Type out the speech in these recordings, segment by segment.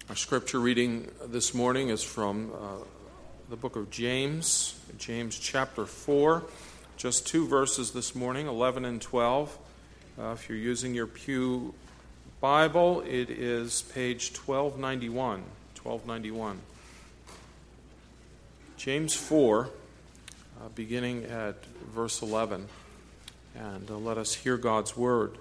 Our scripture reading this morning is from the book of James, James chapter 4. Just two verses this morning, 11 and 12. If you're using your pew Bible, it is page 1291. 1291. James 4, beginning at verse 11. And let us hear God's word.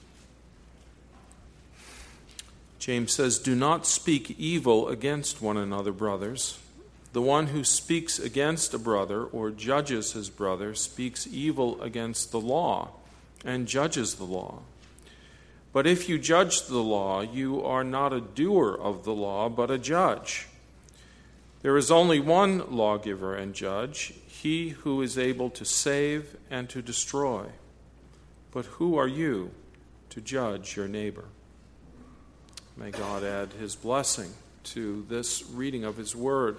James says, "Do not speak evil against one another, brothers. The one who speaks against a brother or judges his brother speaks evil against the law and judges the law. But if you judge the law, you are not a doer of the law, but a judge. There is only one lawgiver and judge, he who is able to save and to destroy. But who are you to judge your neighbor?" May God add his blessing to this reading of his word.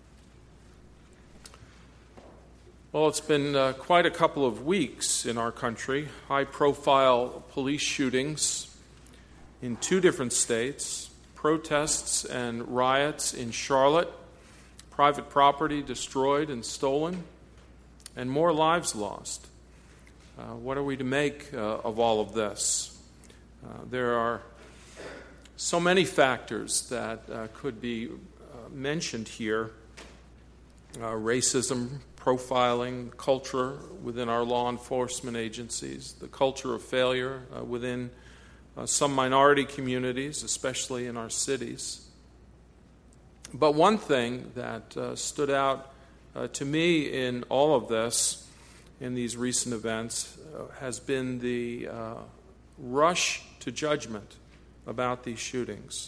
Well, it's been quite a couple of weeks in our country. High-profile police shootings in two different states, protests and riots in Charlotte, private property destroyed and stolen, and more lives lost. What are we to make of all of this? There are so many factors that could be mentioned here. Racism, profiling, culture within our law enforcement agencies, the culture of failure within some minority communities, especially in our cities. But one thing that stood out to me in all of this, in these recent events, has been the rush to judgment about these shootings.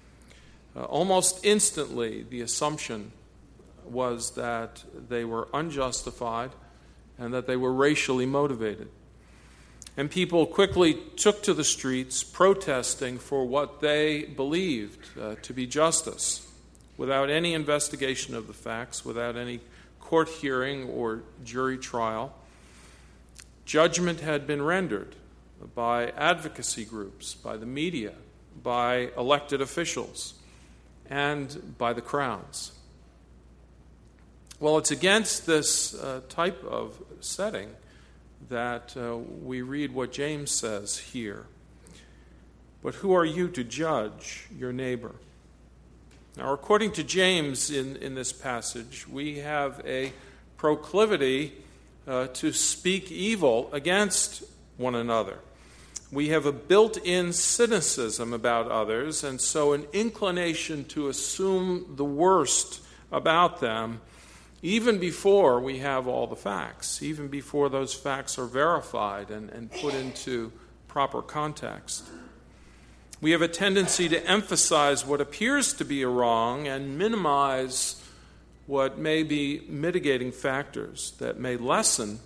Almost instantly, the assumption was that they were unjustified and that they were racially motivated. And people quickly took to the streets protesting for what they believed to be justice, without any investigation of the facts, without any court hearing or jury trial. Judgment had been rendered by advocacy groups, by the media, by elected officials, and by the crowds. Well, it's against this type of setting that we read what James says here. But who are you to judge your neighbor? Now, according to James in this passage, we have a proclivity to speak evil against one another. We have a built-in cynicism about others, and so an inclination to assume the worst about them even before we have all the facts, even before those facts are verified and put into proper context. We have a tendency to emphasize what appears to be a wrong and minimize what may be mitigating factors that may lessen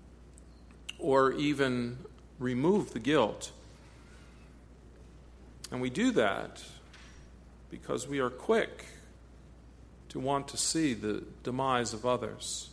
or even remove the guilt. And we do that because we are quick to want to see the demise of others.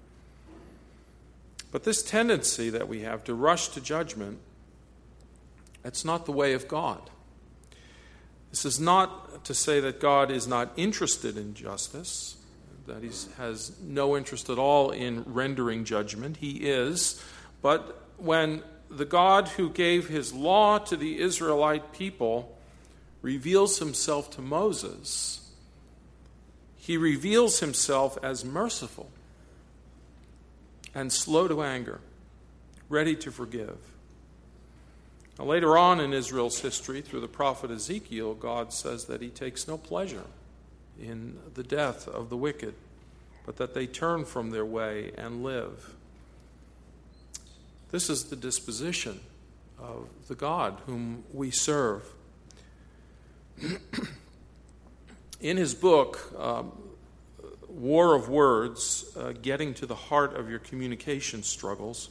But this tendency that we have to rush to judgment, it's not the way of God. This is not to say that God is not interested in justice, that he has no interest at all in rendering judgment. He is. But when the God who gave his law to the Israelite people reveals himself to Moses, he reveals himself as merciful and slow to anger, ready to forgive. Now, later on in Israel's history, through the prophet Ezekiel, God says that he takes no pleasure in the death of the wicked, but that they turn from their way and live. This is the disposition of the God whom we serve. In his book, War of Words, Getting to the Heart of Your Communication Struggles,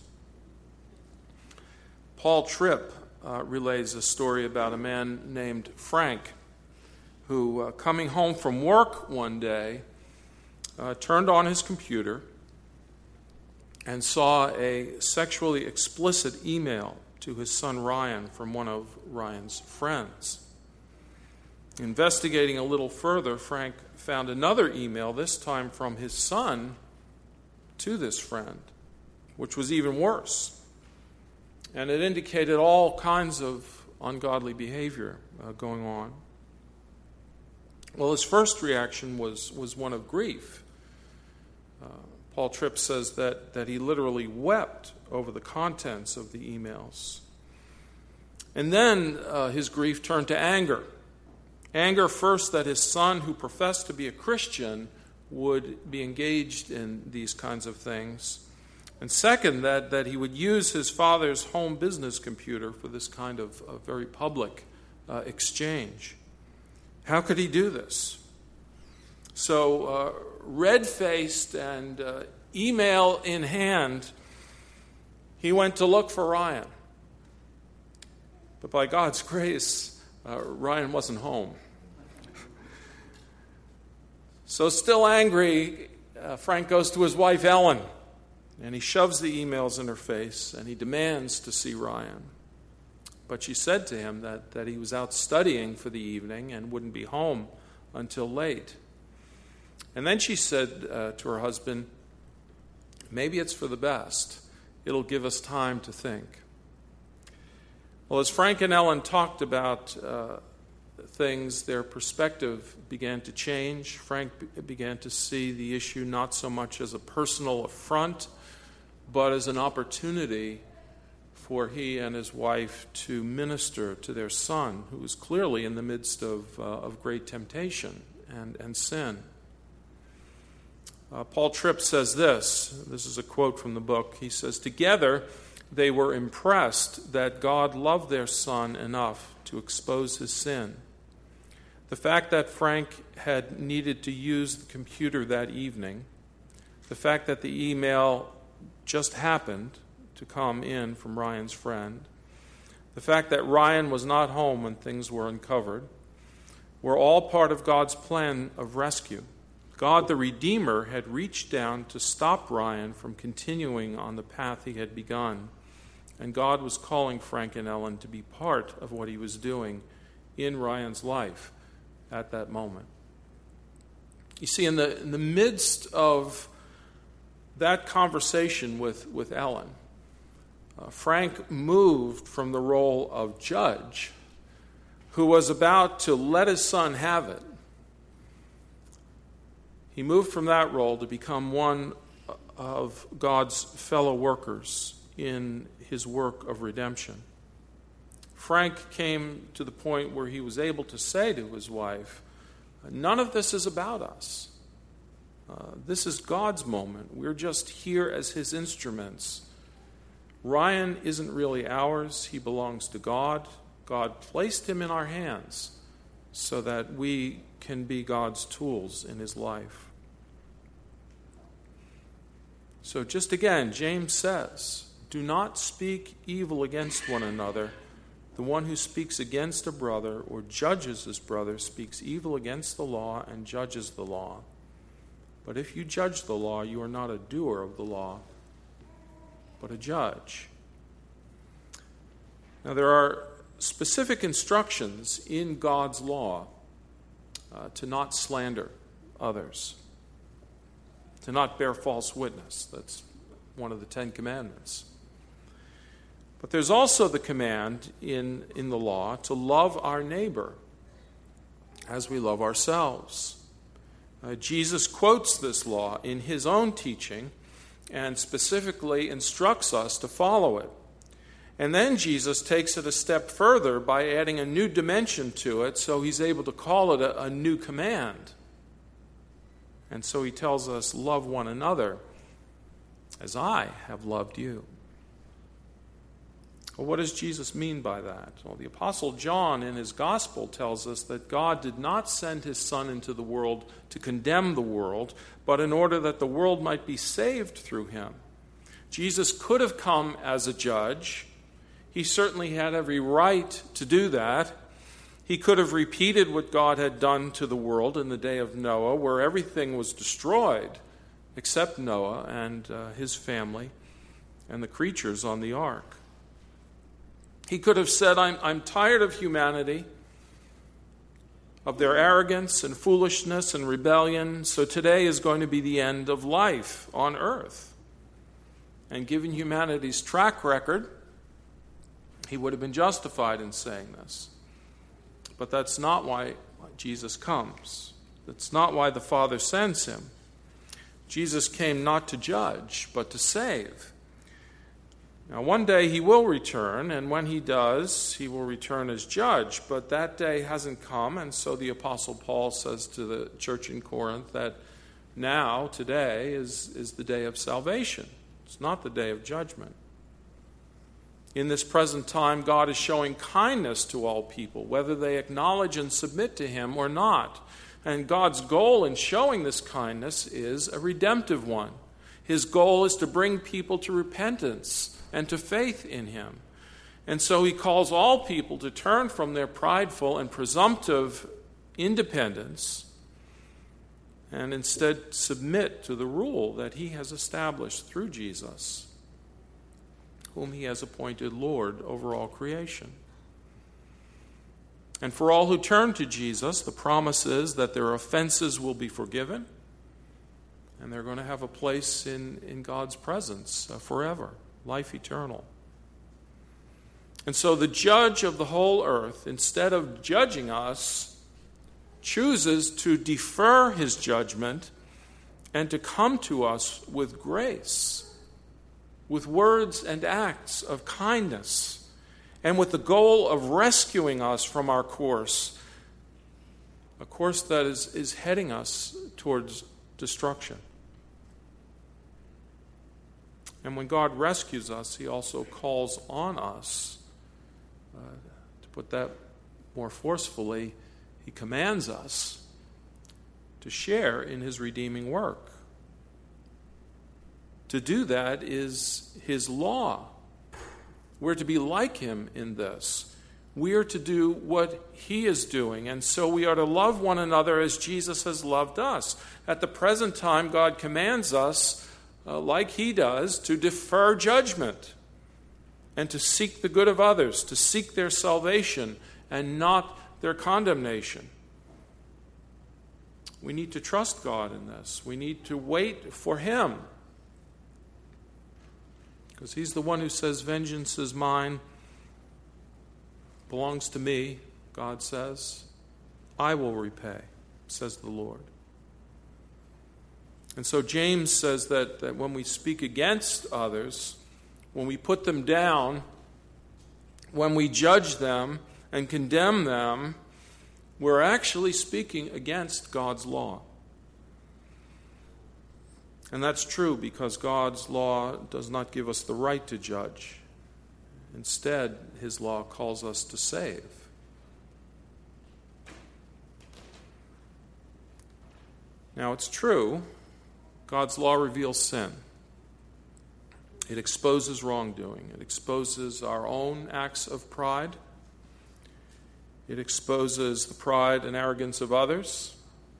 Paul Tripp relays a story about a man named Frank who, coming home from work one day, turned on his computer and saw a sexually explicit email to his son Ryan from one of Ryan's friends. Investigating a little further, Frank found another email, this time from his son, to this friend, which was even worse. And it indicated all kinds of ungodly behavior going on. Well, his first reaction was one of grief. Paul Tripp says that he literally wept over the contents of the emails. And then his grief turned to anger. Anger first that his son, who professed to be a Christian, would be engaged in these kinds of things. And second, that he would use his father's home business computer for this kind of very public exchange. How could he do this? So, red-faced and email in hand, he went to look for Ryan. But by God's grace, Ryan wasn't home. So still angry, Frank goes to his wife Ellen, and he shoves the emails in her face, and he demands to see Ryan. But she said to him that he was out studying for the evening and wouldn't be home until late. And then she said to her husband, maybe it's for the best. It'll give us time to think. Well, as Frank and Ellen talked about things, their perspective began to change. Frank began to see the issue not so much as a personal affront, but as an opportunity for he and his wife to minister to their son, who was clearly in the midst of great temptation and sin. Paul Tripp says this is a quote from the book. He says, "Together they were impressed that God loved their son enough to expose his sin. The fact that Frank had needed to use the computer that evening, the fact that the email just happened to come in from Ryan's friend, the fact that Ryan was not home when things were uncovered, were all part of God's plan of rescue. God, the Redeemer, had reached down to stop Ryan from continuing on the path he had begun, and God was calling Frank and Ellen to be part of what he was doing in Ryan's life at that moment." You see, in the midst of that conversation with Ellen, Frank moved from the role of judge, who was about to let his son have it. He moved from that role to become one of God's fellow workers in his work of redemption. Frank came to the point where he was able to say to his wife, "None of this is about us. This is God's moment. We're just here as his instruments. Ryan isn't really ours. He belongs to God. God placed him in our hands so that we can be God's tools in his life." So just again, James says, "Do not speak evil against one another. The one who speaks against a brother or judges his brother speaks evil against the law and judges the law. But if you judge the law, you are not a doer of the law, but a judge." Now, there are specific instructions in God's law to not slander others, to not bear false witness. That's one of the 10 Commandments. But there's also the command in the law to love our neighbor as we love ourselves. Jesus quotes this law in his own teaching and specifically instructs us to follow it. And then Jesus takes it a step further by adding a new dimension to it, so he's able to call it a new command. And so he tells us, "Love one another as I have loved you." Well, what does Jesus mean by that? Well, the Apostle John in his Gospel tells us that God did not send his Son into the world to condemn the world, but in order that the world might be saved through him. Jesus could have come as a judge. He certainly had every right to do that. He could have repeated what God had done to the world in the day of Noah, where everything was destroyed except Noah and his family and the creatures on the ark. He could have said, I'm tired of humanity. of their arrogance and foolishness and rebellion. So today is going to be the end of life on earth. And given humanity's track record, he would have been justified in saying this. But that's not why Jesus comes. That's not why the Father sends him. Jesus came not to judge, but to save. Now, one day he will return, and when he does, he will return as judge. But that day hasn't come, and so the Apostle Paul says to the church in Corinth that now, today, is the day of salvation. It's not the day of judgment. In this present time, God is showing kindness to all people, whether they acknowledge and submit to him or not. And God's goal in showing this kindness is a redemptive one. His goal is to bring people to repentance and to faith in him. And so he calls all people to turn from their prideful and presumptive independence and instead submit to the rule that he has established through Jesus, whom he has appointed Lord over all creation. And for all who turn to Jesus, the promise is that their offenses will be forgiven, and they're going to have a place in God's presence forever, life eternal. And so the judge of the whole earth, instead of judging us, chooses to defer his judgment and to come to us with grace, with words and acts of kindness, and with the goal of rescuing us from our course, a course that is heading us towards destruction. And when God rescues us, he also calls on us, to put that more forcefully, he commands us to share in his redeeming work. To do that is his law. We're to be like him in this. We are to do what he is doing, and so we are to love one another as Jesus has loved us. At the present time, God commands us, like he does, to defer judgment and to seek the good of others, to seek their salvation and not their condemnation. We need to trust God in this. We need to wait for him, because he's the one who says, vengeance is mine, belongs to me, God says. I will repay, says the Lord. And so James says that when we speak against others, when we put them down, when we judge them and condemn them, we're actually speaking against God's law. And that's true because God's law does not give us the right to judge. Instead, his law calls us to save. Now, it's true, God's law reveals sin. It exposes wrongdoing. It exposes our own acts of pride. It exposes the pride and arrogance of others.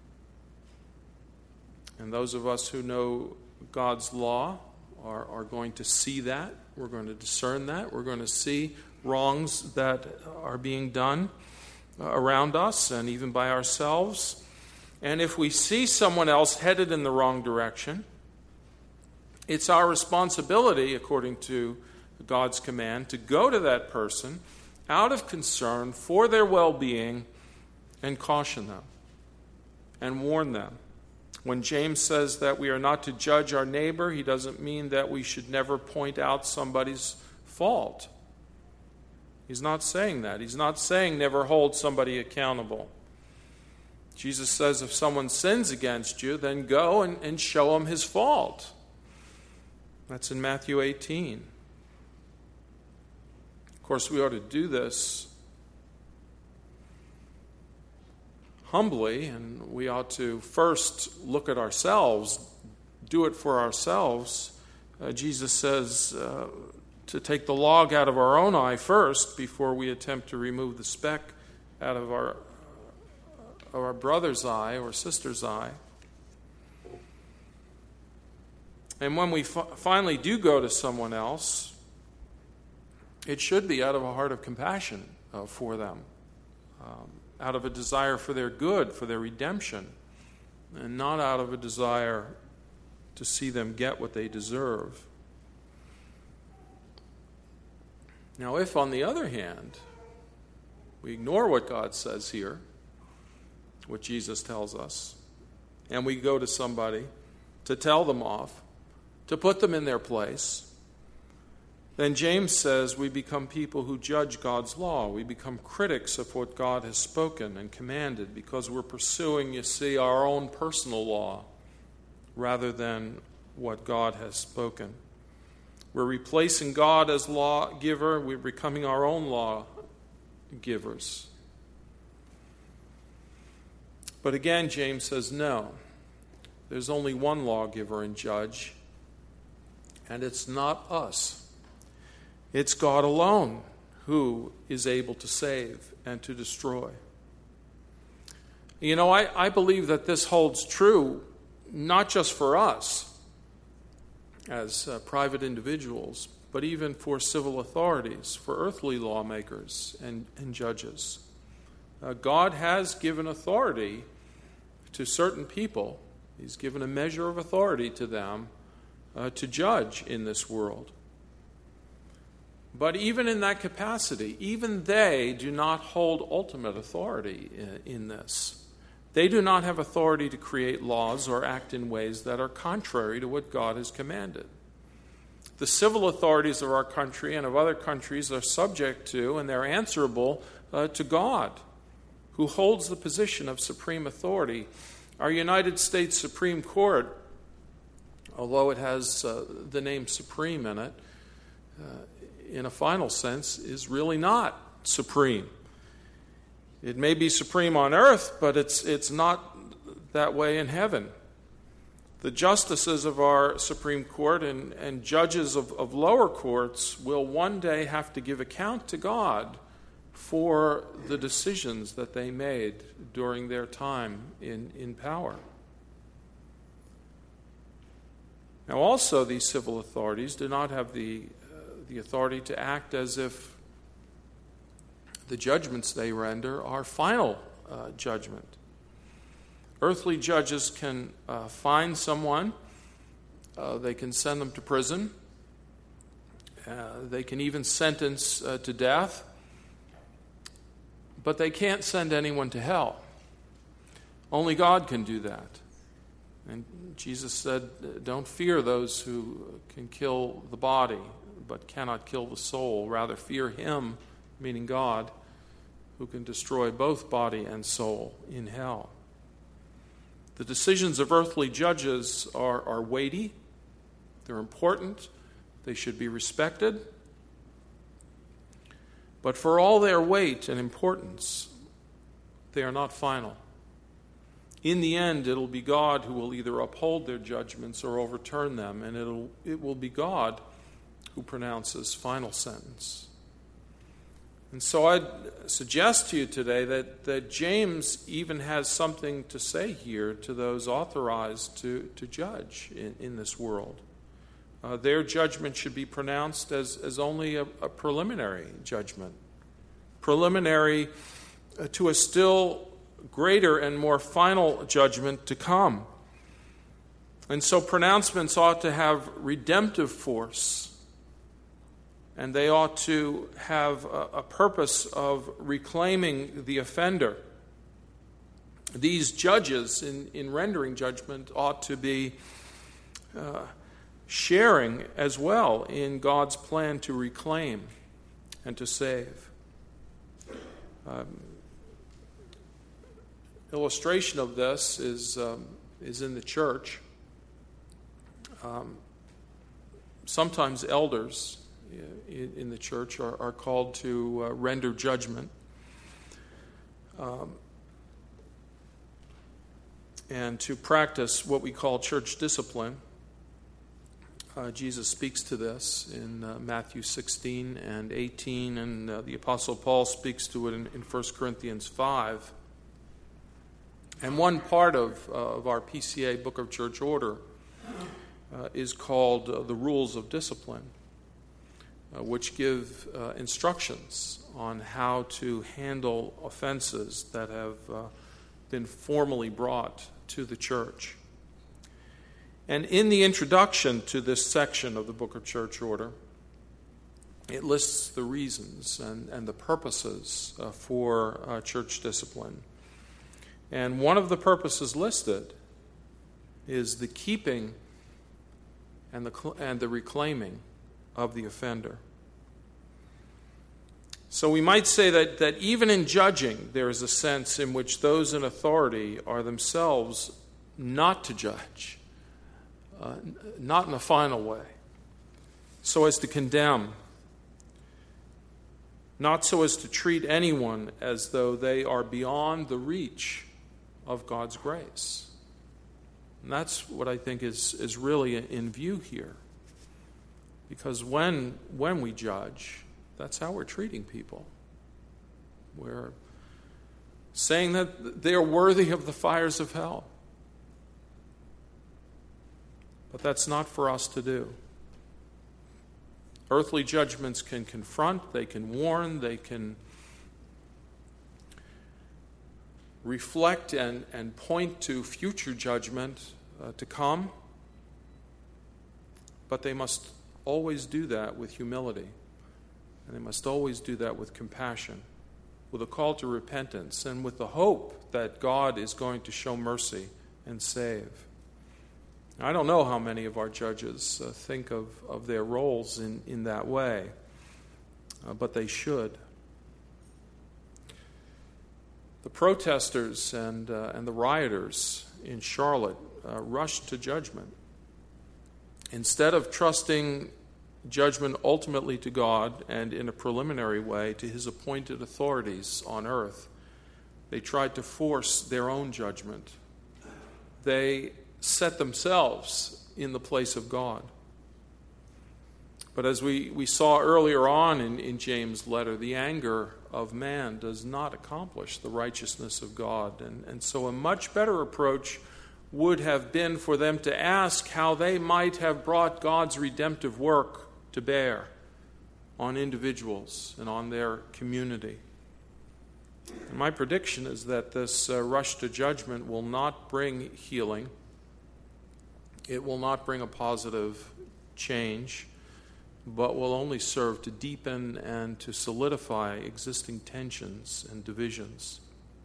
And those of us who know God's law are going to see that. We're going to discern that. We're going to see wrongs that are being done around us and even by ourselves. And if we see someone else headed in the wrong direction, it's our responsibility, according to God's command, to go to that person out of concern for their well-being and caution them and warn them. When James says that we are not to judge our neighbor, he doesn't mean that we should never point out somebody's fault. He's not saying that. He's not saying never hold somebody accountable. Jesus says if someone sins against you, then go and show him his fault. That's in Matthew 18. Of course, we ought to do this humbly, and we ought to first look at ourselves, do it for ourselves. Jesus says to take the log out of our own eye first before we attempt to remove the speck out of our brother's eye or sister's eye. And when we finally do go to someone else, it should be out of a heart of compassion for them. out of a desire for their good, for their redemption, and not out of a desire to see them get what they deserve. Now, if, on the other hand, we ignore what God says here, what Jesus tells us, and we go to somebody to tell them off, to put them in their place, then James says we become people who judge God's law. We become critics of what God has spoken and commanded because we're pursuing, you see, our own personal law rather than what God has spoken. We're replacing God as lawgiver. We're becoming our own lawgivers. But again, James says no. There's only one lawgiver and judge, and it's not us. It's God alone who is able to save and to destroy. You know, I believe that this holds true not just for us as private individuals, but even for civil authorities, for earthly lawmakers and judges. God has given authority to certain people. He's given a measure of authority to them to judge in this world. But even in that capacity, even they do not hold ultimate authority in this. They do not have authority to create laws or act in ways that are contrary to what God has commanded. The civil authorities of our country and of other countries are subject to and they're answerable to God, who holds the position of supreme authority. Our United States Supreme Court, although it has the name supreme in it, in a final sense, is really not supreme. It may be supreme on earth, but it's not that way in heaven. The justices of our Supreme Court and judges of lower courts will one day have to give account to God for the decisions that they made during their time in power. Now, also, these civil authorities do not have the authority to act as if the judgments they render are final judgment. Earthly judges can fine someone. They can send them to prison. They can even sentence to death. But they can't send anyone to hell. Only God can do that. And Jesus said, don't fear those who can kill the body, but cannot kill the soul. Rather fear him, meaning God, who can destroy both body and soul in hell. The decisions of earthly judges are weighty. They're important. They should be respected. But for all their weight and importance, they are not final. In the end, it'll be God who will either uphold their judgments or overturn them, and it will be God who pronounces final sentence. And so I'd suggest to you today that James even has something to say here to those authorized to judge in this world. Their judgment should be pronounced as only a preliminary judgment, preliminary to a still greater and more final judgment to come. And so pronouncements ought to have redemptive force, and they ought to have a purpose of reclaiming the offender. These judges, in rendering judgment, ought to be sharing as well in God's plan to reclaim and to save. Illustration of this is in the church. Sometimes elders in the church are called to render judgment. And to practice what we call church discipline. Jesus speaks to this in Matthew 16 and 18, and the Apostle Paul speaks to it in 1 Corinthians 5. And one part of our PCA Book of Church Order is called the Rules of Discipline. which give instructions on how to handle offenses that have been formally brought to the church. And in the introduction to this section of the Book of Church Order, it lists the reasons and the purposes for church discipline. And one of the purposes listed is the keeping and the reclaiming of the offender. So we might say that even in judging, there is a sense in which those in authority are themselves not to judge, not in a final way, so as to condemn, not so as to treat anyone as though they are beyond the reach of God's grace. And that's what I think is really in view here. Because when we judge, that's how we're treating people. We're saying that they're worthy of the fires of hell. But that's not for us to do. Earthly judgments can confront, they can warn, they can reflect and point to future judgment to come. But they must always do that with humility. And they must always do that with compassion, with a call to repentance, and with the hope that God is going to show mercy and save. I don't know how many of our judges think of their roles in that way, but they should. The protesters and the rioters in Charlotte rushed to judgment. Instead of trusting judgment ultimately to God and in a preliminary way to his appointed authorities on earth, they tried to force their own judgment. They set themselves in the place of God. But as we saw earlier on in James' letter, the anger of man does not accomplish the righteousness of God. And so a much better approach would have been for them to ask how they might have brought God's redemptive work to bear on individuals and on their community. And my prediction is that this rush to judgment will not bring healing. It will not bring a positive change, but will only serve to deepen and to solidify existing tensions and divisions.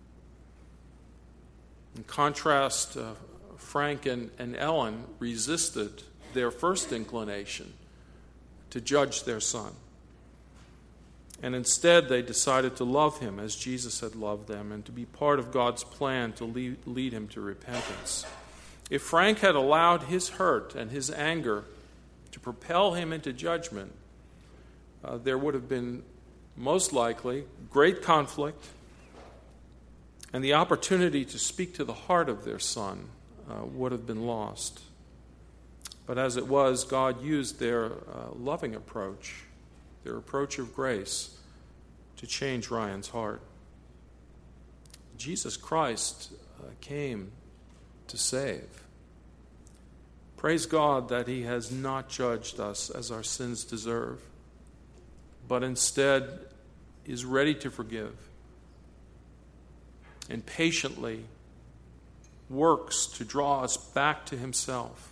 In contrast, Frank and Ellen resisted their first inclination to judge their son. And instead, they decided to love him as Jesus had loved them and to be part of God's plan to lead him to repentance. If Frank had allowed his hurt and his anger to propel him into judgment, there would have been most likely great conflict, and the opportunity to speak to the heart of their son would have been lost. But as it was, God used their loving approach, their approach of grace, to change Ryan's heart. Jesus Christ came to save. Praise God that he has not judged us as our sins deserve, but instead is ready to forgive and patiently works to draw us back to himself.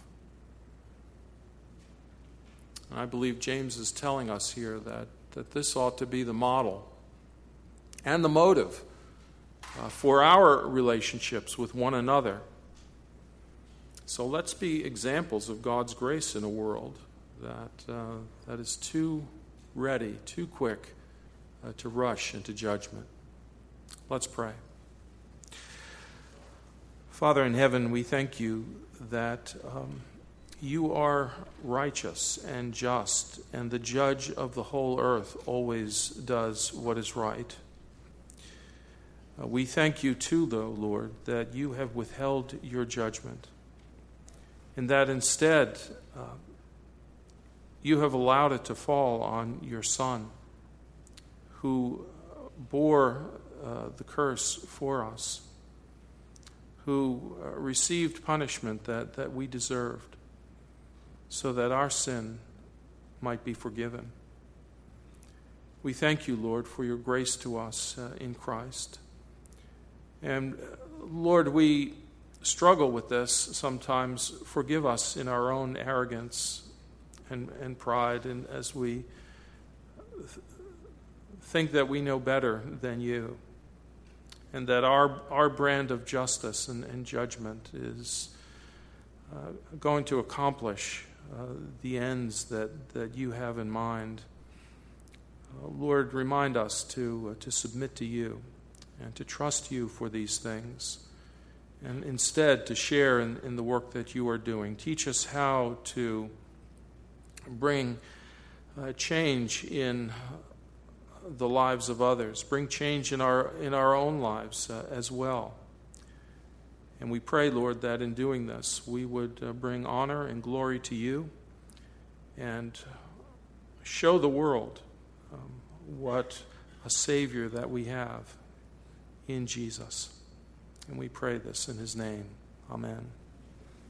And I believe James is telling us here that this ought to be the model and the motive for our relationships with one another. So let's be examples of God's grace in a world that is too ready, too quick to rush into judgment. Let's pray. Father in heaven, we thank you that you are righteous and just, and the judge of the whole earth always does what is right. We thank you too, though, Lord, that you have withheld your judgment, and that instead you have allowed it to fall on your Son, who bore the curse for us, who received punishment that we deserved, so that our sin might be forgiven. We thank you, Lord, for your grace to us in Christ. And Lord, we struggle with this sometimes. Forgive us in our own arrogance and pride, and as we think that we know better than you, and that our brand of justice and judgment is going to accomplish the ends that you have in mind. Lord, remind us to submit to you and to trust you for these things, and instead to share in the work that you are doing. Teach us how to bring change in the lives of others, bring change in our own lives as well. And we pray, Lord, that in doing this, we would bring honor and glory to you and show the world what a Savior that we have in Jesus. And we pray this in his name. Amen.